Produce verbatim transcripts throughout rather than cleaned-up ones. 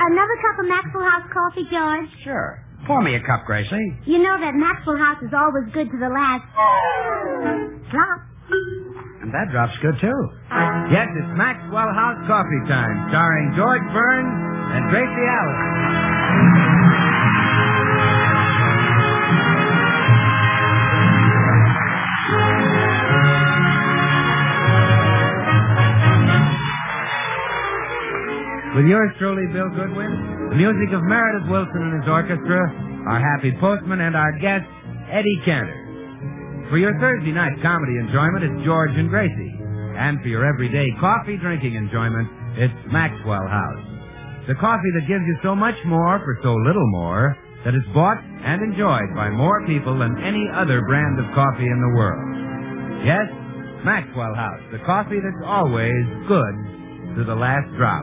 another cup of Maxwell House coffee, George? Sure. Pour me a cup, Gracie. You know that Maxwell House is always good to the last drop. And that drop's good, too. Yes, it's Maxwell House Coffee Time, starring George Burns and Gracie Allen. With yours truly, Bill Goodwin, the music of Meredith Wilson and his orchestra, our happy postman, and our guest, Eddie Cantor. For your Thursday night comedy enjoyment, it's George and Gracie. And for your everyday coffee drinking enjoyment, it's Maxwell House. The coffee that gives you so much more for so little more, that is bought and enjoyed by more people than any other brand of coffee in the world. Yes, Maxwell House, the coffee that's always good to the last drop.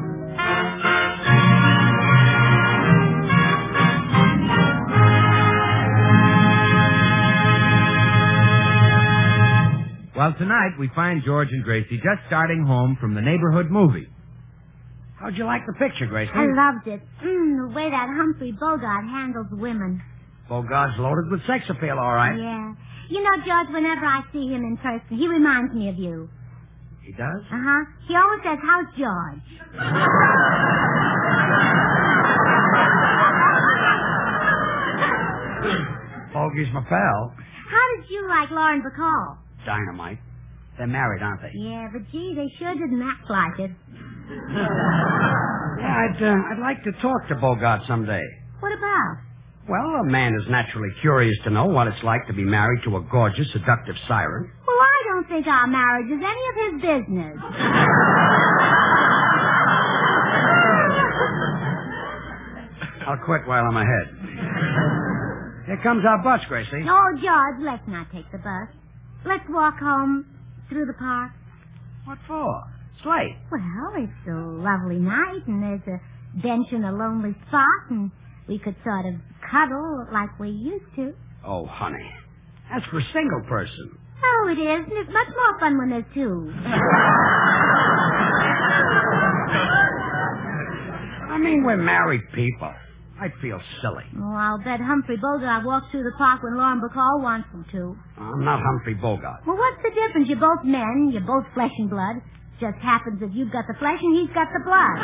Well, tonight we find George and Gracie just starting home from the neighborhood movie. How'd you like the picture, Gracie? I loved it. Mm, the way that Humphrey Bogart handles women. Bogart's loaded with sex appeal, all right. Yeah. You know, George, whenever I see him in person, he reminds me of you. He does? Uh-huh. He always says, how's George? Bogey's my pal. How did you like Lauren Bacall? Dynamite. They're married, aren't they? Yeah, but gee, they sure didn't act like it. Yeah, I'd, uh, I'd like to talk to Bogart someday. What about? Well, a man is naturally curious to know what it's like to be married to a gorgeous, seductive siren. Well, I don't think our marriage is any of his business. I'll quit while I'm ahead. Here comes our bus, Gracie. No, George, let's not take the bus. Let's walk home through the park. What for? It's late. Well, it's a lovely night, and there's a bench in a lonely spot, and we could sort of cuddle like we used to. Oh, honey. That's for a single person. Oh, it is, and it's much more fun when there's two. I mean, we're married people. I'd feel silly. Oh, I'll bet Humphrey Bogart walks through the park when Lauren Bacall wants him to. I'm not Humphrey Bogart. Well, what's the difference? You're both men. You're both flesh and blood. Just happens that you've got the flesh and he's got the blood.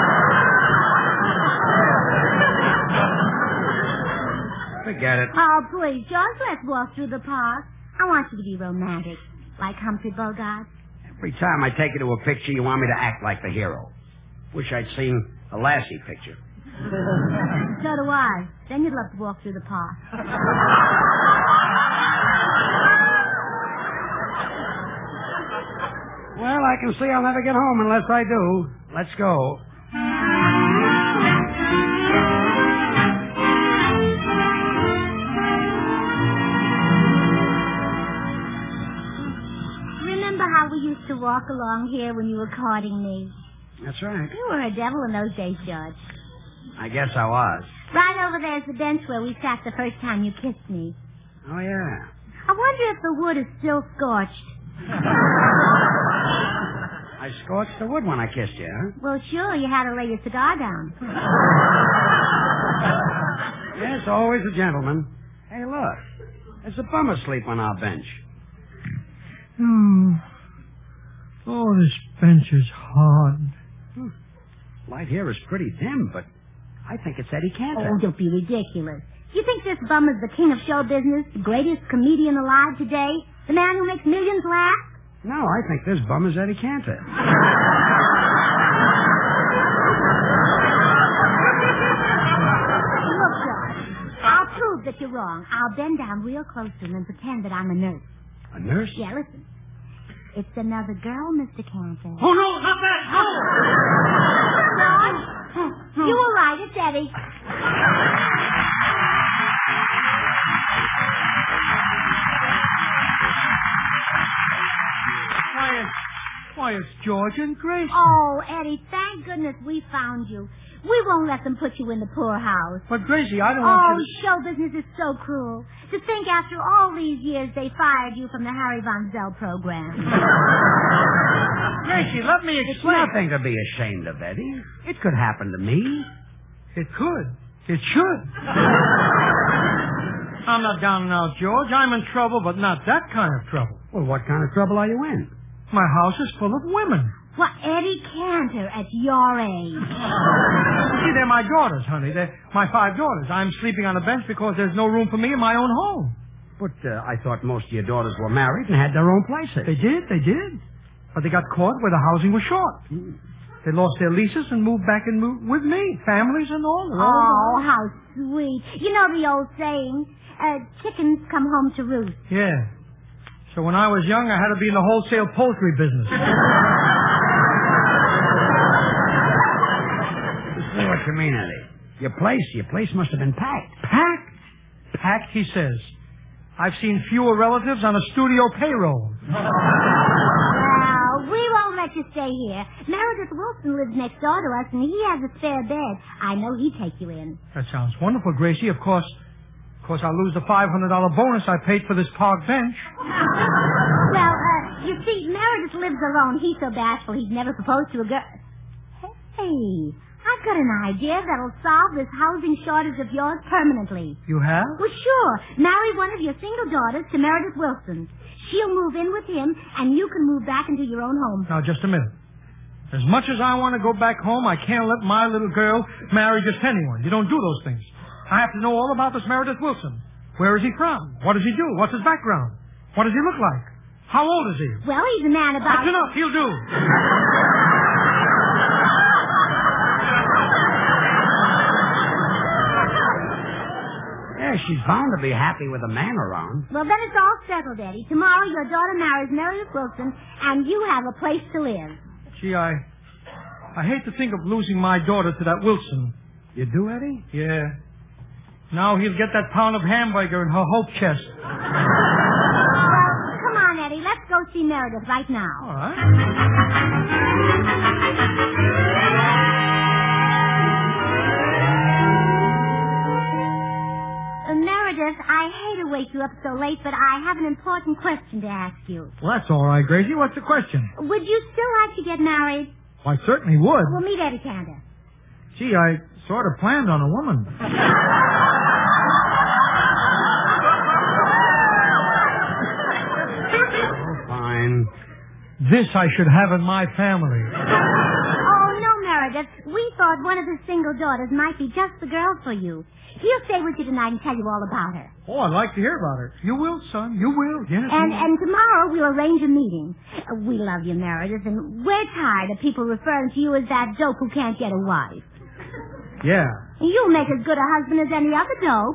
Forget it. Oh, please, George, let's walk through the park. I want you to be romantic, like Humphrey Bogart. Every time I take you to a picture, you want me to act like the hero. Wish I'd seen a Lassie picture. So do I. Then you'd love to walk through the park. Well, I can see I'll never get home unless I do. Let's go. Remember how we used to walk along here when you were courting me? That's right. You were a devil in those days, George. I guess I was. Right over there's the bench where we sat the first time you kissed me. Oh, yeah. I wonder if the wood is still scorched. I scorched the wood when I kissed you, huh? Well, sure, you had to lay your cigar down. Yes, always a gentleman. Hey, look. There's a bum asleep on our bench. Hmm. Oh, this bench is hard. Hmm. Light here is pretty dim, but I think it's Eddie Cantor. Oh, don't be ridiculous. You think this bum is the king of show business, the greatest comedian alive today, the man who makes millions laugh? No, I think this bum is Eddie Cantor. Look, George, I'll prove that you're wrong. I'll bend down real close to him and pretend that I'm a nurse. A nurse? Yeah, listen. It's another girl, Mister Cantor. Oh, no, not that. No. George, you were right. It's Eddie. Why, it's, why, it's George and Gracie. Oh, Eddie, thank goodness we found you. We won't let them put you in the poorhouse. But, Gracie, I don't Oh, want you to... show business is so cruel. To think after all these years they fired you from the Harry Von Zell program. Gracie, let me It's explain. nothing to be ashamed of, Eddie. It could happen to me. It could. It should. I'm not down and out, George. I'm in trouble, but not that kind of trouble. Well, what kind of trouble are you in? My house is full of women. Well, Eddie Cantor, at your age. See, they're my daughters, honey. They're my five daughters. I'm sleeping on a bench because there's no room for me in my own home. But uh, I thought most of your daughters were married and had their own places. They did, they did. But they got caught where the housing was short. Mm. They lost their leases and moved back in mo- with me, families and all. all oh, all. How sweet. You know the old saying, uh, chickens come home to roost. Yeah. So when I was young, I had to be in the wholesale poultry business. See what you mean, Eddie. Your place, your place must have been packed. Packed? Packed, he says. I've seen fewer relatives on a studio payroll. Well, we won't let you stay here. Meredith Wilson lives next door to us, and he has a spare bed. I know he'd take you in. That sounds wonderful, Gracie. Of course, of course, I'll lose the five hundred dollars bonus I paid for this park bench. Well, uh, you see, Meredith lives alone. He's so bashful he'd never proposed to a girl. Hey, I've got an idea that'll solve this housing shortage of yours permanently. You have? Well, sure. Marry one of your single daughters to Meredith Wilson. She'll move in with him, and you can move back into your own home. Now, just a minute. As much as I want to go back home, I can't let my little girl marry just anyone. You don't do those things. I have to know all about this Meredith Wilson. Where is he from? What does he do? What's his background? What does he look like? How old is he? Well, he's a man about... That's enough. He'll do. Yeah, she's bound to be happy with a man around. Well, then it's all settled, Eddie. Tomorrow your daughter marries Meredith Wilson, and you have a place to live. Gee, I... I hate to think of losing my daughter to that Wilson. You do, Eddie? Yeah. Now he'll get that pound of hamburger in her hope chest. Well, come on, Eddie. Let's go see Meredith right now. All right. Uh, Meredith, I hate to wake you up so late, but I have an important question to ask you. Well, that's all right, Gracie. What's the question? Would you still like to get married? Well, I certainly would. We'll meet Eddie Cantor. Gee, I sort of planned on a woman. Oh, fine. This I should have in my family. Oh, no, Meredith. We thought one of his single daughters might be just the girl for you. He'll stay with you tonight and tell you all about her. Oh, I'd like to hear about her. You will, son. You will. Yes. And you and tomorrow we'll arrange a meeting. Uh, we love you, Meredith, and we're tired of people referring to you as that dope who can't get a wife. Yeah. You'll make as good a husband as any other dope.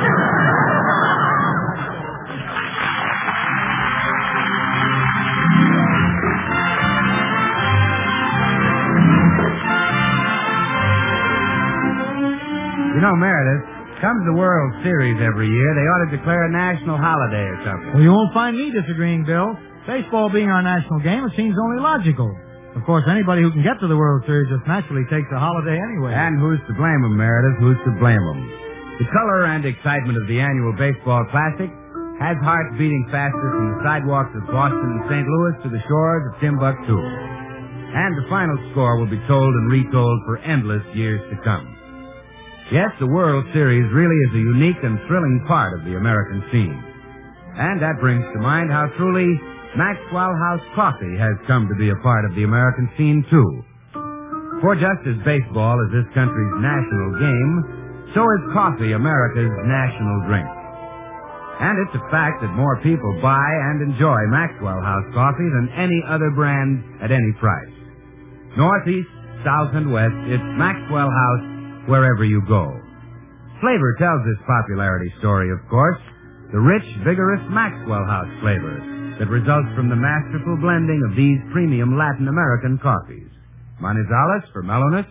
You know, Meredith, comes the World Series every year, they ought to declare a national holiday or something. Well, you won't find me disagreeing, Bill. Baseball being our national game, it seems only logical. Of course, anybody who can get to the World Series just naturally takes a holiday anyway. And who's to blame them, Meredith? Who's to blame them? The color and excitement of the annual Baseball Classic has hearts beating faster from the sidewalks of Boston and Saint Louis to the shores of Timbuktu. And the final score will be told and retold for endless years to come. Yes, the World Series really is a unique and thrilling part of the American scene. And that brings to mind how truly Maxwell House Coffee has come to be a part of the American scene, too. For just as baseball is this country's national game, so is coffee America's national drink. And it's a fact that more people buy and enjoy Maxwell House Coffee than any other brand at any price. Northeast, South, and West, it's Maxwell House wherever you go. Flavor tells this popularity story, of course. The rich, vigorous Maxwell House flavor that results from the masterful blending of these premium Latin American coffees. Manizales for mellowness.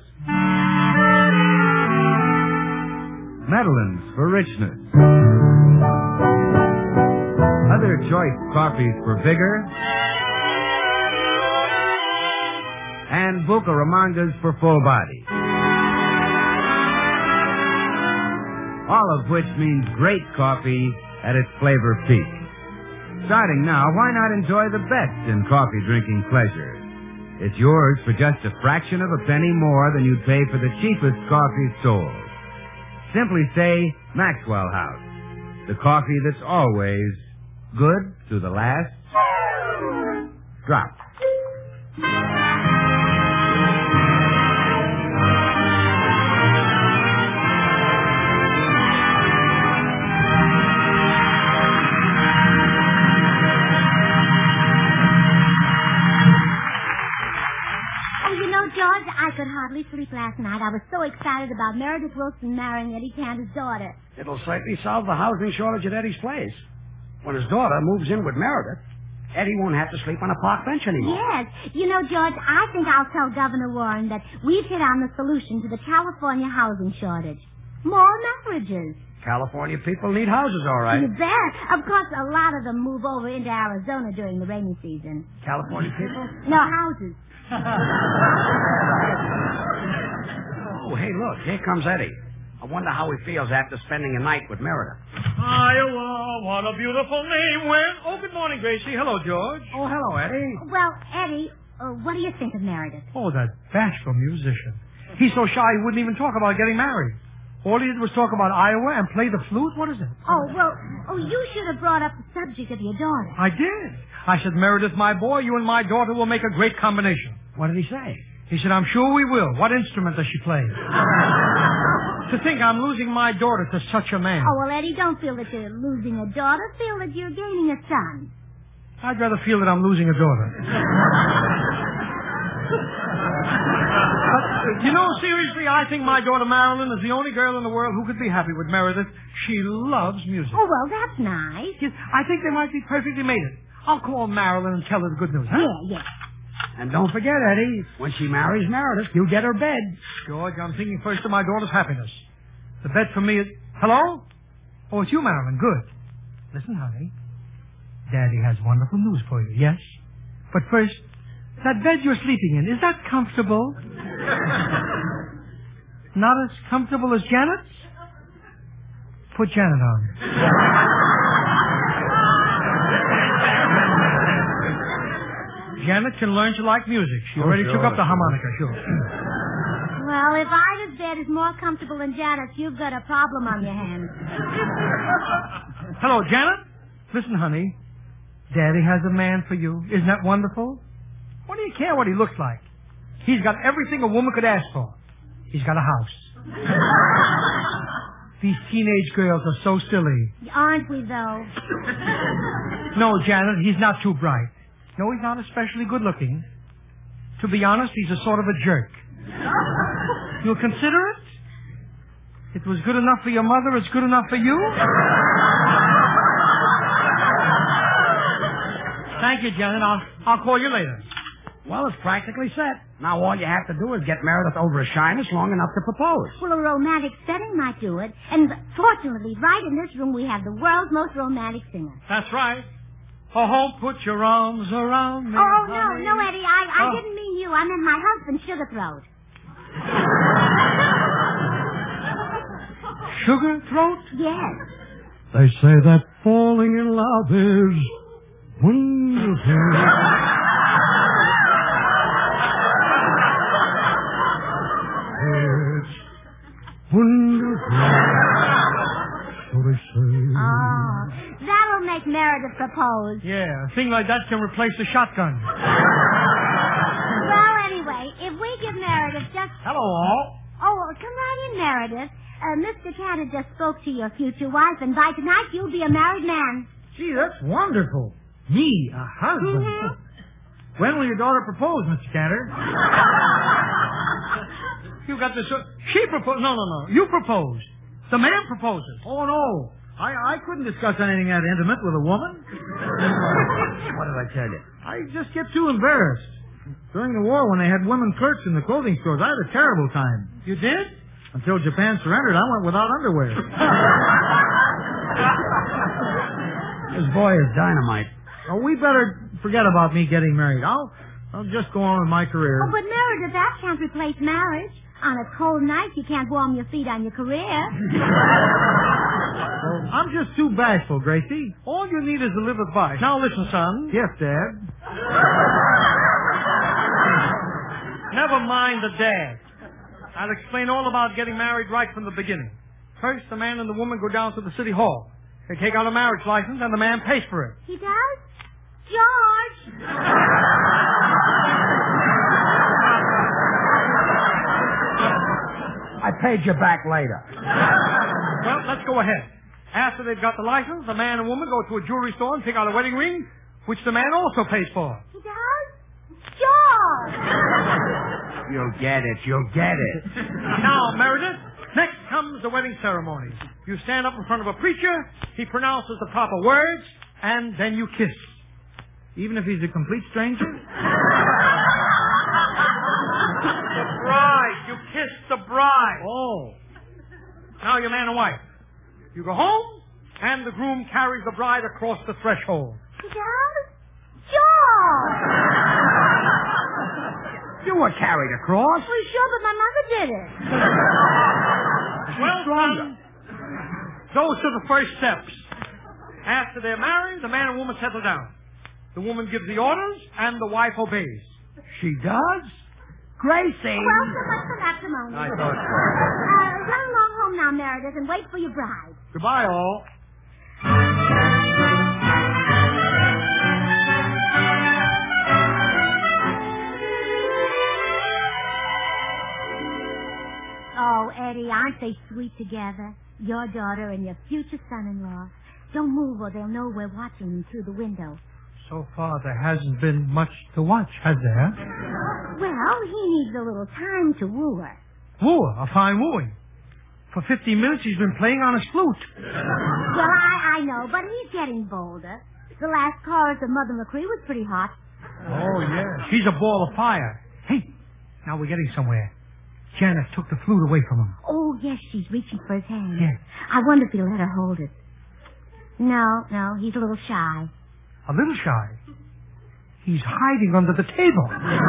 Medellins for richness. Other choice coffees for vigor. And Bucaramangas for full body. All of which means great coffee at its flavor peak. Starting now, why not enjoy the best in coffee drinking pleasure? It's yours for just a fraction of a penny more than you'd pay for the cheapest coffee sold. Simply say Maxwell House. The coffee that's always good to the last drop. George, I could hardly sleep last night. I was so excited about Meredith Wilson marrying Eddie Cantor's daughter. It'll certainly solve the housing shortage at Eddie's place. When his daughter moves in with Meredith, Eddie won't have to sleep on a park bench anymore. Yes. You know, George, I think I'll tell Governor Warren that we've hit on the solution to the California housing shortage. More marriages. California people need houses, all right. You bet. Of course, a lot of them move over into Arizona during the rainy season. California people? No, houses. Oh, hey, look, here comes Eddie. I wonder how he feels after spending a night with Meredith. Iowa, what a beautiful name. Where? Oh, good morning, Gracie. Hello, George. Oh, hello, Eddie. Well, Eddie, uh, what do you think of Meredith? Oh, that bashful musician. He's so shy he wouldn't even talk about getting married. All he did was talk about Iowa and play the flute. What is it? Oh, well, oh, you should have brought up the subject of your daughter. I did. I said, Meredith, my boy, you and my daughter will make a great combination. What did he say? He said, I'm sure we will. What instrument does she play? To think I'm losing my daughter to such a man. Oh, well, Eddie, don't feel that you're losing a daughter. Feel that you're gaining a son. I'd rather feel that I'm losing a daughter. But, you know, seriously, I think my daughter Marilyn is the only girl in the world who could be happy with Meredith. She loves music. Oh, well, that's nice. Yes, I think they might be perfectly mated. I'll call Marilyn and tell her the good news, huh? Yeah, yeah. And don't forget, Eddie, when she marries Meredith, you get her bed. George, I'm thinking first of my daughter's happiness. The bed for me is... Hello? Oh, it's you, Marilyn. Good. Listen, honey. Daddy has wonderful news for you, yes? But first, that bed you're sleeping in, is that comfortable? Not as comfortable as Janet's? Put Janet on. Janet can learn to like music. She already oh, sure, took up the sure. harmonica, sure. Well, if Ida's bed is more comfortable than Janet's, you've got a problem on your hands. Hello, Janet? Listen, honey. Daddy has a man for you. Isn't that wonderful? What do you care what he looks like? He's got everything a woman could ask for. He's got a house. These teenage girls are so silly. Aren't we, though? No, Janet, he's not too bright. No, he's not especially good looking. To be honest, he's a sort of a jerk. You'll consider it? It was good enough for your mother, it's good enough for you? Thank you, Janet. I'll, I'll call you later. Well, it's practically set. Now all you have to do is get Meredith over her shyness long enough to propose. Well, a romantic setting might do it. And fortunately, right in this room, we have the world's most romantic singer. That's right. Oh, put your arms around me. Oh, no, honey. no, Eddie. I, I Oh. didn't mean you. I meant my husband, Sugar Throat. Sugar throat? Yes. They say that falling in love is wonderful. It's wonderful. So they say. Oh, that'll make Meredith propose. Yeah, a thing like that can replace the shotgun. Well, anyway, if we give Meredith just... Hello, all. Oh, well, come right in, Meredith. Uh, Mister Cantor just spoke to your future wife, and by tonight you'll be a married man. Gee, that's wonderful. Me, a husband. Mhm. When will your daughter propose, Mister Cantor? You got this. Uh, she proposed. No, no, no. You proposed. The man proposes. Oh, no. I, I couldn't discuss anything that intimate with a woman. What did I tell you? I just get too embarrassed. During the war, when they had women clerks in the clothing stores, I had a terrible time. You did? Until Japan surrendered, I went without underwear. This boy is dynamite. Oh, we better forget about me getting married. I'll, I'll just go on with my career. Oh, but Meredith, that can't replace marriage. On a cold night, you can't warm your feet on your career. Well, I'm just too bashful, Gracie. All you need is a live advice. Now listen, son. Yes, Dad. Never mind the dad. I'll explain all about getting married right from the beginning. First, the man and the woman go down to the city hall. They take out a marriage license, and the man pays for it. He does? George! I paid you back later. Well, let's go ahead. After they've got the license, the man and woman go to a jewelry store and pick out a wedding ring, which the man also pays for. He does? George! You'll get it. You'll get it. Now, Meredith, next comes the wedding ceremony. You stand up in front of a preacher, he pronounces the proper words, and then you kiss. Even if he's a complete stranger? The bride. You kiss the bride. Oh. Now you're man and wife. You go home, and the groom carries the bride across the threshold. He does? George! You were carried across. Well, sure, but my mother did it. Well done. Those are the first steps. After they're married, the man and woman settle down. The woman gives the orders, and the wife obeys. She does? Gracie! Well, so much for matrimony. I thought so. Uh, run along home now, Meredith, and wait for your bride. Goodbye, all. Oh, Eddie, aren't they sweet together? Your daughter and your future son-in-law. Don't move or they'll know we're watching them through the window. So far, there hasn't been much to watch, has there? Well, he needs a little time to woo her. Woo, a fine wooing. For fifty minutes, he's been playing on his flute. Well, I, I know, but he's getting bolder. The last chorus of Mother McCree was pretty hot. Oh, yeah. She's a ball of fire. Hey, now we're getting somewhere. Janet took the flute away from him. Oh, yes, she's reaching for his hand. Yeah. I wonder if he'll let her hold it. No, no, he's a little shy. A little shy. He's hiding under the table.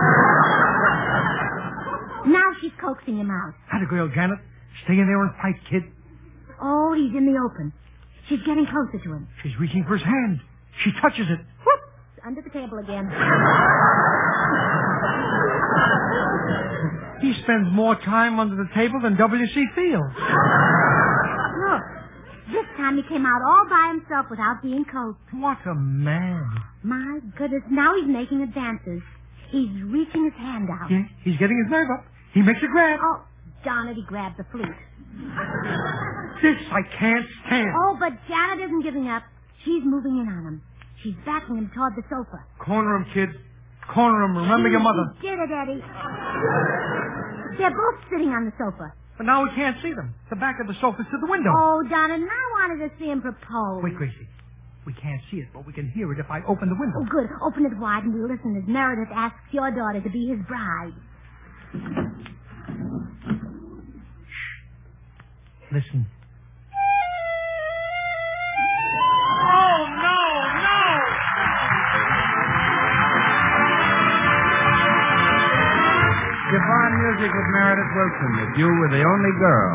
Now she's coaxing him out. Had a girl, Janet. Stay in there and fight, kid. Oh, he's in the open. She's getting closer to him. She's reaching for his hand. She touches it. Whoop! Under the table again. He spends more time under the table than W C Fields. Look, this time he came out all by himself without being coaxed. What a man. My goodness, now he's making advances. He's reaching his hand out. Yeah, he's getting his nerve up. He makes a grab. Oh, darn it, he grabbed the flute. This I can't stand. Oh, but Janet isn't giving up. She's moving in on him. She's backing him toward the sofa. Corner him, kid. Corner him. Remember your mother. She did it, Eddie. They're both sitting on the sofa. But now we can't see them. The back of the sofa's to the window. Oh, darn it, I wanted to see him propose. Wait, Gracie. We can't see it, but we can hear it if I open the window. Oh, good. Open it wide and we'll listen as Meredith asks your daughter to be his bride. Listen. Oh, no, no! Divine music with Meredith Wilson. If you were the only girl.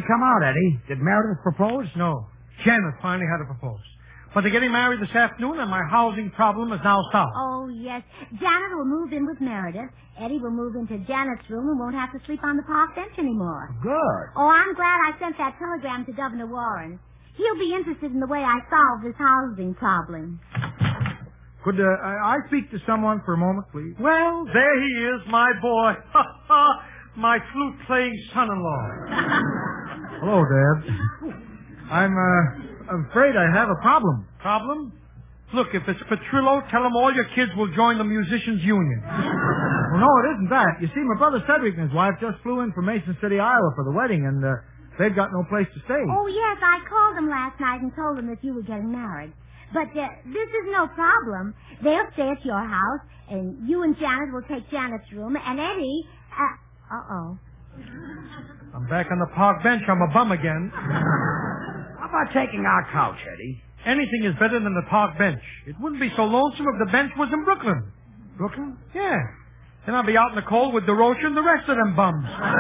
come out, Eddie? Did Meredith propose? No. Janet finally had to propose. But they're getting married this afternoon, and my housing problem is now solved. Oh, yes. Janet will move in with Meredith. Eddie will move into Janet's room and won't have to sleep on the park bench anymore. Good. Oh, I'm glad I sent that telegram to Governor Warren. He'll be interested in the way I solve this housing problem. Could uh, I I speak to someone for a moment, please? Well, there he is, my boy. My flute-playing son-in-law. Hello, Dad. I'm, uh, I'm afraid I have a problem. Problem? Look, if it's Petrillo, tell him all your kids will join the Musicians Union. Well, no, it isn't that. You see, my brother Cedric and his wife just flew in from Mason City, Iowa for the wedding, and uh, they've got no place to stay. Oh, yes, I called them last night and told them that you were getting married. But uh, this is no problem. They'll stay at your house, and you and Janet will take Janet's room, and Eddie... Uh, uh-oh. I'm back on the park bench. I'm a bum again. How about taking our couch, Eddie? Anything is better than the park bench. It wouldn't be so lonesome if the bench was in Brooklyn. Brooklyn? Yeah. Then I'll be out in the cold with DeRocha and the rest of them bums.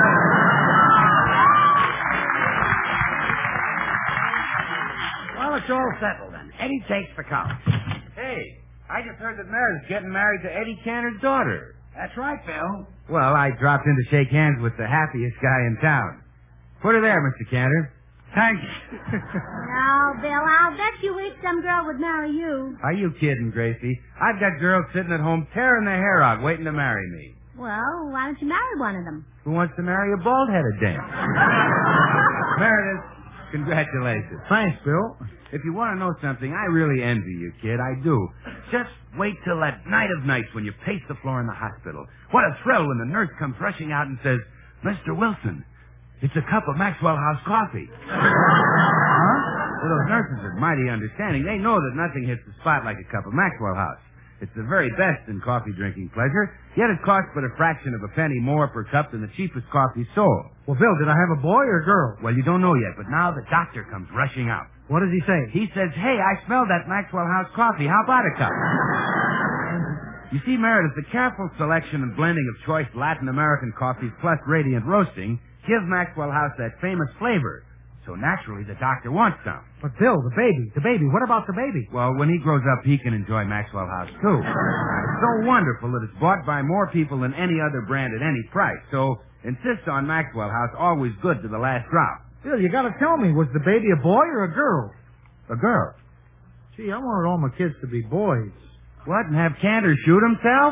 Well, it's all settled then. Eddie takes the couch. Hey, I just heard that Meredith's getting married to Eddie Cantor's daughter. That's right, Bill. Well, I dropped in to shake hands with the happiest guy in town. Put her there, Mister Cantor. Thanks. No, Bill, I'll bet you wish some girl would marry you. Are you kidding, Gracie? I've got girls sitting at home tearing their hair out waiting to marry me. Well, why don't you marry one of them? Who wants to marry a bald-headed dame? Meredith, congratulations. Thanks, Bill. If you want to know something, I really envy you, kid. I do. Just wait till that night of nights when you pace the floor in the hospital. What a thrill when the nurse comes rushing out and says, Mister Wilson, it's a cup of Maxwell House coffee. Huh? Well, those nurses are mighty understanding. They know that nothing hits the spot like a cup of Maxwell House. It's the very best in coffee-drinking pleasure, yet it costs but a fraction of a penny more per cup than the cheapest coffee sold. Well, Bill, did I have a boy or a girl? Well, you don't know yet, but now the doctor comes rushing out. What does he say? He says, hey, I smelled that Maxwell House coffee. How about a cup? You see, Meredith, the careful selection and blending of choice Latin American coffees plus radiant roasting give Maxwell House that famous flavor. So naturally, the doctor wants some. But, Bill, the baby, the baby, what about the baby? Well, when he grows up, he can enjoy Maxwell House, too. It's so wonderful that it's bought by more people than any other brand at any price. So insist on Maxwell House, always good to the last drop. Bill, you gotta tell me, was the baby a boy or a girl? A girl. Gee, I wanted all my kids to be boys. What, and have Cantor shoot himself?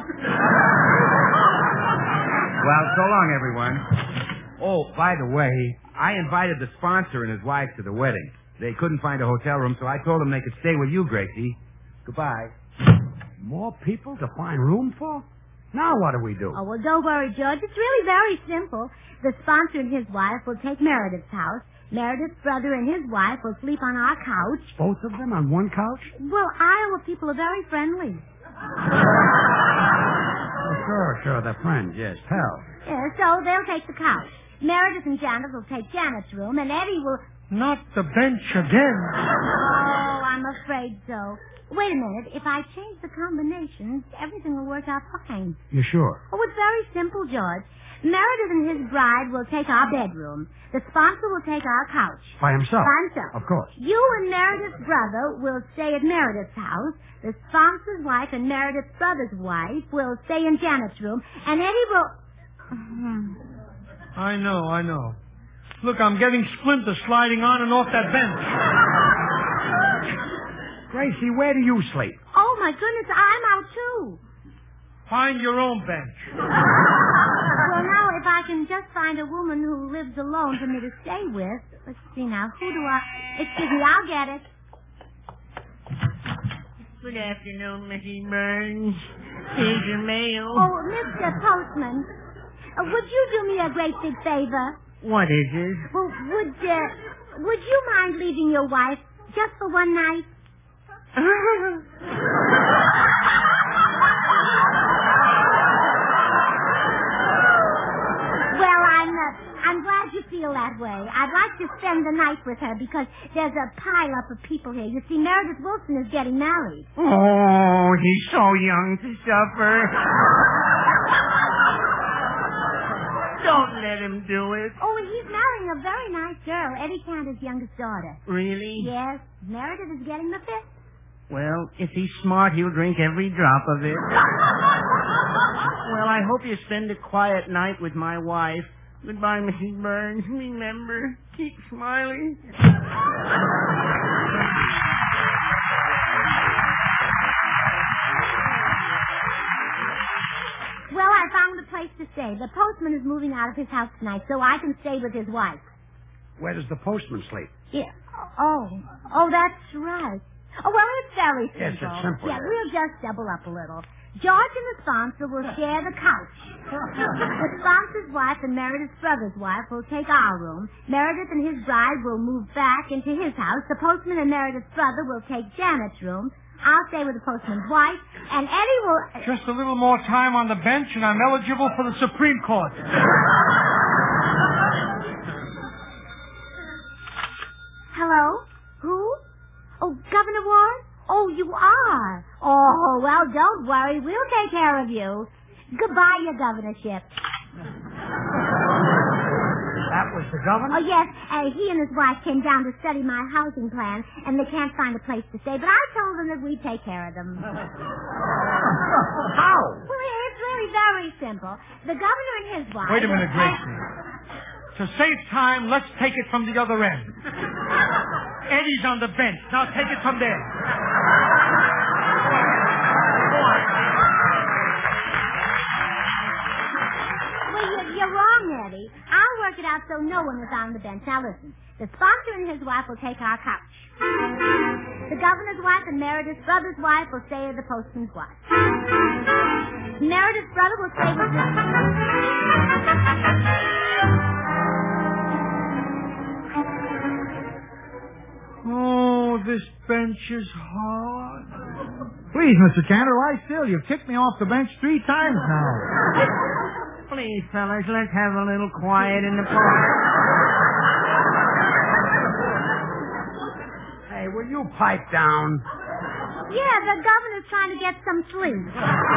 Well, so long, everyone. Oh, by the way, I invited the sponsor and his wife to the wedding. They couldn't find a hotel room, so I told them they could stay with you, Gracie. Goodbye. More people to find room for? Now what do we do? Oh, well, don't worry, George. It's really very simple. The sponsor and his wife will take Meredith's house. Meredith's brother and his wife will sleep on our couch. Both of them on one couch? Well, Iowa people are very friendly. Oh, sure, sure. They're friends, yes. Pals. Yeah, so they'll take the couch. Meredith and Janet will take Janet's room, and Eddie will... Not the bench again. Oh, I'm afraid so. Wait a minute. If I change the combinations, everything will work out fine. You sure? Oh, it's very simple, George. Meredith and his bride will take our bedroom. The sponsor will take our couch. By himself? By himself. Of course. You and Meredith's brother will stay at Meredith's house. The sponsor's wife and Meredith's brother's wife will stay in Janet's room. And Eddie will... I know, I know. Look, I'm getting splinters sliding on and off that bench. Gracie, where do you sleep? Oh, my goodness, I'm out, too. Find your own bench. Well, now, if I can just find a woman who lives alone for me to stay with. Let's see now. Who do I... Excuse me, I'll get it. Good afternoon, Missus Burns. Here's your mail. Oh, Mister Postman, uh, would you do me a great big favor? What is it? Well, would, uh, would you mind leaving your wife just for one night? Well, I'm, uh, I'm glad you feel that way. I'd like to spend the night with her because there's a pile-up of people here. You see, Meredith Wilson is getting married. Oh, he's so young to suffer. Don't Don't let him do it. Oh, and he's marrying a very nice girl, Eddie Cantor's youngest daughter. Really? Yes, Meredith is getting the fifth. Well, if he's smart, he'll drink every drop of it. Well, I hope you spend a quiet night with my wife. Goodbye, Missus Burns. Remember, keep smiling. Well, I found a place to stay. The postman is moving out of his house tonight, so I can stay with his wife. Where does the postman sleep? Yeah. Oh, oh, that's right. Oh, well, it's very simple. Yes, it's simple. Yeah, we'll just double up a little. George and the sponsor will share the couch. The sponsor's wife and Meredith's brother's wife will take our room. Meredith and his bride will move back into his house. The postman and Meredith's brother will take Janet's room. I'll stay with the postman's wife, and Eddie will... Just a little more time on the bench, and I'm eligible for the Supreme Court. Hello? Who? Oh, Governor Warren? Oh, you are? Oh, well, don't worry. We'll take care of you. Goodbye, your governorship. That was the governor? Oh, yes. Uh, he and his wife came down to study my housing plan, and they can't find a place to stay. But I told them that we'd take care of them. How? Well, it's really very simple. The governor and his wife... Wait a minute, Gracie. To save time, let's take it from the other end. Eddie's on the bench. Now take it from there. Well, you're, you're wrong, Eddie. I'll work it out so no one is on the bench. Now, listen. The sponsor and his wife will take our couch. The governor's wife and Meredith's brother's wife will stay with the postman's wife. Meredith's brother will stay with his... Oh, this bench is hard. Please, Mister Cantor, lie still. You've kicked me off the bench three times now. Please, fellas, let's have a little quiet in the park. Hey, will you pipe down? Yeah, the governor's trying to get some sleep.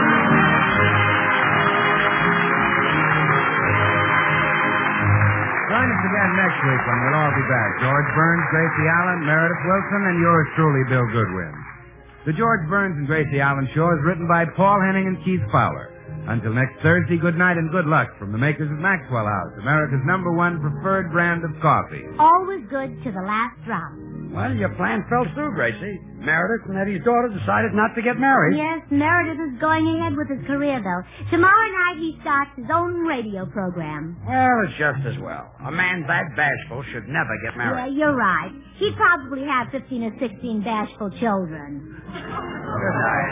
Join us again next week when we'll all be back. George Burns, Gracie Allen, Meredith Wilson, and yours truly, Bill Goodwin. The George Burns and Gracie Allen Show is written by Paul Henning and Keith Fowler. Until next Thursday, good night and good luck from the makers of Maxwell House, America's number one preferred brand of coffee. Always good to the last drop. Well, your plan fell through, Gracie. Meredith and Eddie's daughter decided not to get married. Yes, Meredith is going ahead with his career, though. Tomorrow night he starts his own radio program. Well, it's just as well. A man that bashful should never get Yeah, married. you're right. He'd probably have fifteen or sixteen bashful children. Good night.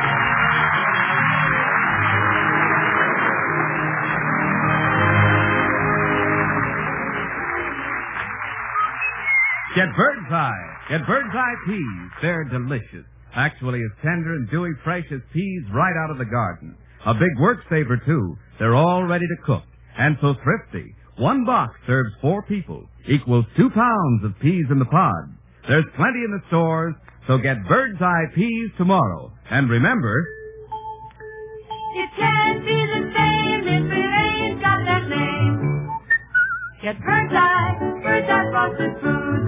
Get Bird's Eye. Get Bird's Eye peas. They're delicious. Actually as tender and dewy fresh as peas right out of the garden. A big work saver, too. They're all ready to cook. And so thrifty. One box serves four people. Equals two pounds of peas in the pod. There's plenty in the stores, so get Bird's Eye peas tomorrow. And remember... It can't be the same if it ain't got that name. Get Bird's Eye. Bird's Eye frosted food.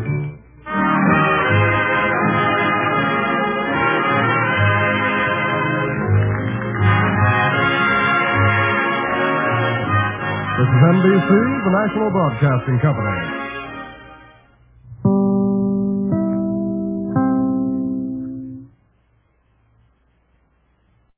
This is N B C, the National Broadcasting Company.